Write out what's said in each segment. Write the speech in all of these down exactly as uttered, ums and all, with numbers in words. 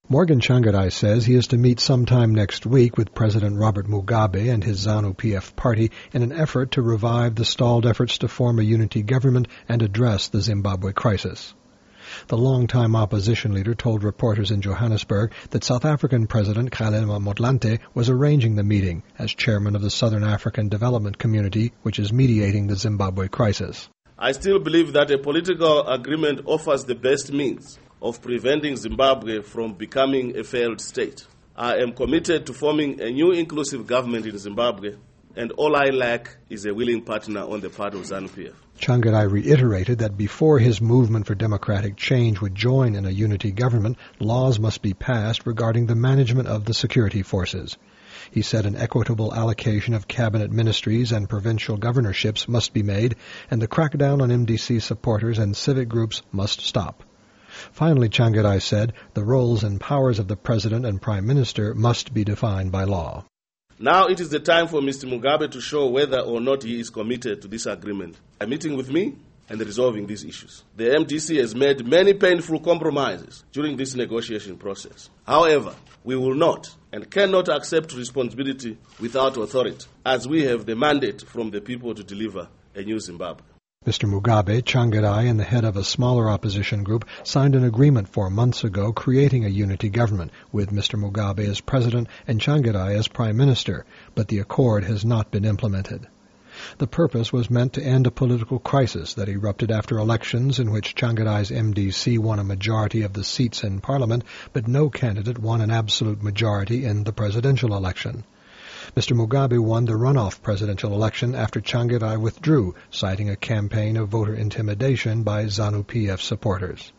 Morgan Tsvangirai says he is to meet sometime next week with President Robert Mugabe and his ZANU-P F party in an effort to revive the stalled efforts to form a unity government and address the Zimbabwe crisis. The longtime opposition leader told reporters in Johannesburg that South African President Kgalema Motlanthe was arranging the meeting as chairman of the Southern African Development Community, which is mediating the Zimbabwe crisis. I still believe that a political agreement offers the best means of preventing Zimbabwe from becoming a failed state. I am committed to forming a new inclusive government in Zimbabwe, and all I lack is a willing partner on the part of ZANU-P F. Tsvangirai reiterated that before his movement for democratic change would join in a unity government, laws must be passed regarding the management of the security forces. He said an equitable allocation of cabinet ministries and provincial governorships must be made, and the crackdown on M D C supporters and civic groups must stop. Finally, Tsvangirai said the roles and powers of the President and Prime Minister must be defined by law. Now it is the time for Mister Mugabe to show whether or not he is committed to this agreement by meeting with me and resolving these issues. The M D C has made many painful compromises during this negotiation process. However, we will not and cannot accept responsibility without authority, as we have the mandate from the people to deliver a new Zimbabwe. Mister Mugabe, Tsvangirai, and the head of a smaller opposition group signed an agreement four months ago creating a unity government with Mister Mugabe as president and Tsvangirai as prime minister, but the accord has not been implemented. The purpose was meant to end a political crisis that erupted after elections in which Tsvangirai's M D C won a majority of the seats in parliament, but no candidate won an absolute majority in the presidential election. Mister Mugabe won the runoff presidential election after Tsvangirai withdrew, citing a campaign of voter intimidation by ZANU-P F supporters.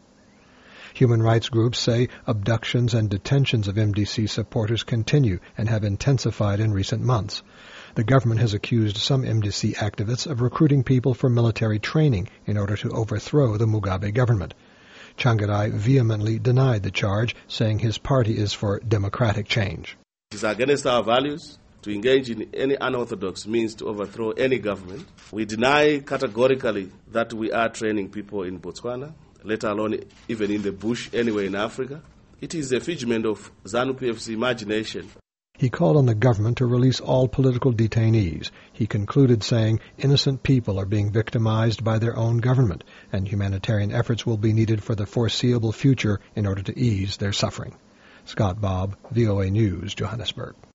Human rights groups say abductions and detentions of M D C supporters continue and have intensified in recent months. The government has accused some M D C activists of recruiting people for military training in order to overthrow the Mugabe government. Tsvangirai vehemently denied the charge, saying his party is for democratic change. It is against our values to engage in any unorthodox means to overthrow any government. We deny categorically that we are training people in Botswana, let alone even in the bush anywhere in Africa. It is a figment of ZANU-P F's imagination. He called on the government to release all political detainees. He concluded saying innocent people are being victimized by their own government, and humanitarian efforts will be needed for the foreseeable future in order to ease their suffering. Scott Bobb, V O A News, Johannesburg.